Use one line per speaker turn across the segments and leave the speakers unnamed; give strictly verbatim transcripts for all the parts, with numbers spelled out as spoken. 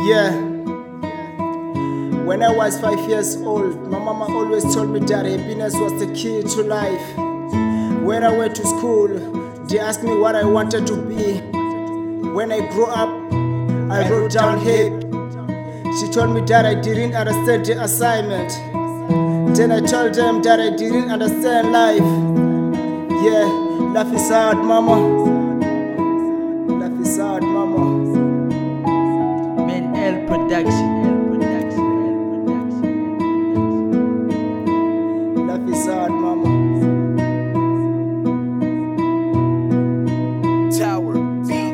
Yeah, when I was five years old, my mama always told me that happiness was the key to life. When I went to school, they asked me what I wanted to be. When I grew up, I wrote down hate. She told me that I didn't understand the assignment. Then I told them that I didn't understand life. Yeah, life is hard, mama. Life is hard, mama.
Men L Production.
Life is hard, mama.
Tower beat.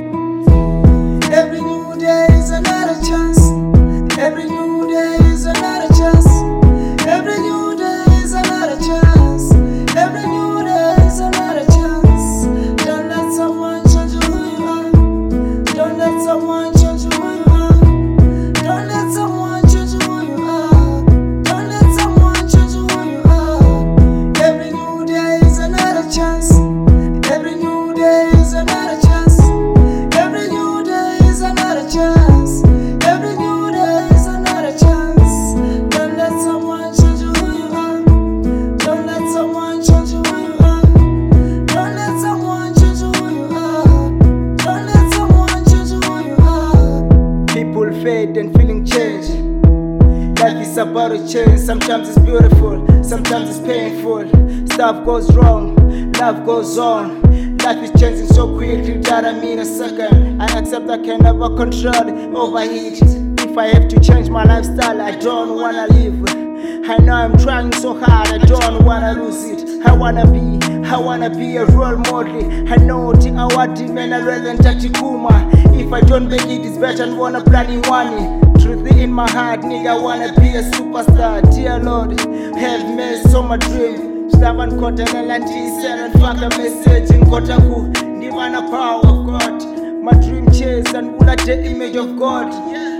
Every new day is another chance. Every new day is another chance. Every new day is another chance. Every new day is another chance. Don't let someone change who you are. Don't let someone change who you are. Don't let someone change who you are. Don't let someone change who you are. Every new day is another chance. Every new day is another chance. Every new day is another chance. Every new day is another chance. Don't let someone change who you are. Don't let someone change who you are. Don't let someone change who you are. Don't let someone change who you are. People fade and feeling change. Life is about a change. Sometimes it's beautiful, sometimes it's painful. Stuff goes wrong, love goes on. Life is changing so quickly that I mean a second. I accept I can never control it, overheat. If I have to change my lifestyle, I don't wanna live. I know I'm trying so hard, I don't wanna lose it. I wanna be, I wanna be a role model. I know the award man I rather than Kuma. If I don't make it, it's better than wanna planning money. Truth in my heart, nigga, I wanna be a superstar. Dear Lord, have mercy on my dream. Stavan kota na lantisa and fuck a message in Kotaku. Divine power of God. My dream chase and will at the image of God.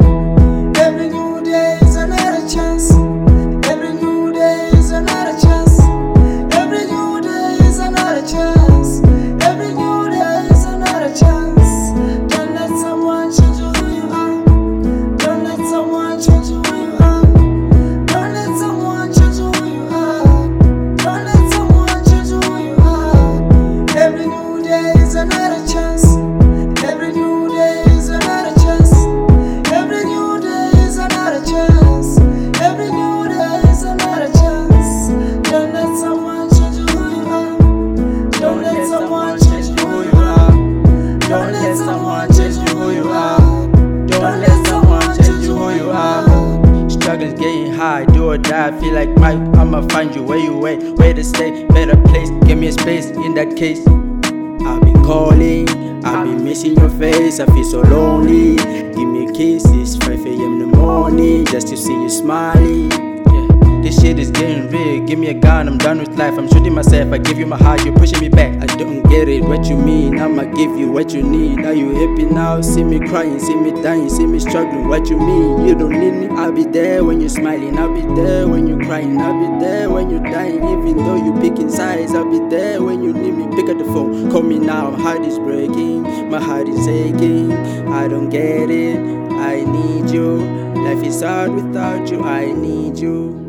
Every new day is another chance. Every new day is another chance. Every new day is another chance. Every new day is another chance. Don't let someone change who you are. Don't let someone change who you are. Don't let someone change who you are. Don't let someone change who you are. Every new day is another chance. Every new day is another chance. Every new day is another chance. Every new day is another chance. Don't let someone change who you are. Don't let someone change who you are.
Don't let someone change who you are. Don't let someone change who you are. Struggles getting high, do or die. Feel like Mike, I'ma find you where you at, where to stay, better place. Give me a space in that case. I've been calling, I've been missing your face. I feel so lonely. Give me a kiss, it's five a m in the morning just to see you smiling. Yeah, this shit is getting real. Give me a gun, I'm done with life. I'm shooting myself. I give you my heart, you're pushing me back. I don't get it, what you mean? I'ma give you what you need. Are you happy now? See me crying, see me dying, see me struggling. What you mean? You don't need me. I'll be there when you're smiling. I'll be there when you're crying. I'll be there when you're dying. Even though you picking sides, I'll be there when you need me. Pick up the phone, call me now. My heart is breaking, my heart is aching. I don't get it. I need you. Life is hard without you. I need you.